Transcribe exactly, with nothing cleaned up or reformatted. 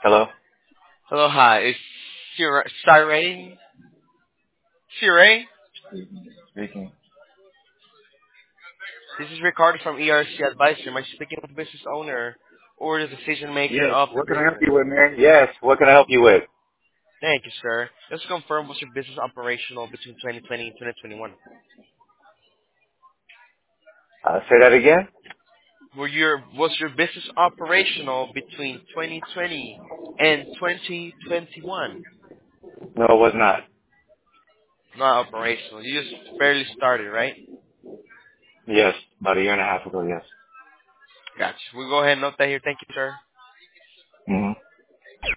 Hello? Hello, hi. It's Sir- Siren? Siren? Speaking. This is Ricardo from E R C Advisor. Am I speaking with the business owner or the decision maker Yes. of the What can I help business? you with, man? Yes. What can I help you with? Thank you, sir. Just to confirm, was your business operational between twenty twenty and twenty twenty-one? Uh, say that again? Were your, was your business operational between twenty twenty and twenty twenty-one? No, it was not. Not operational. You just barely started, right? Yes. About a year and a half ago, yes. Gotcha. We'll go ahead and note that here. Thank you, sir. hmm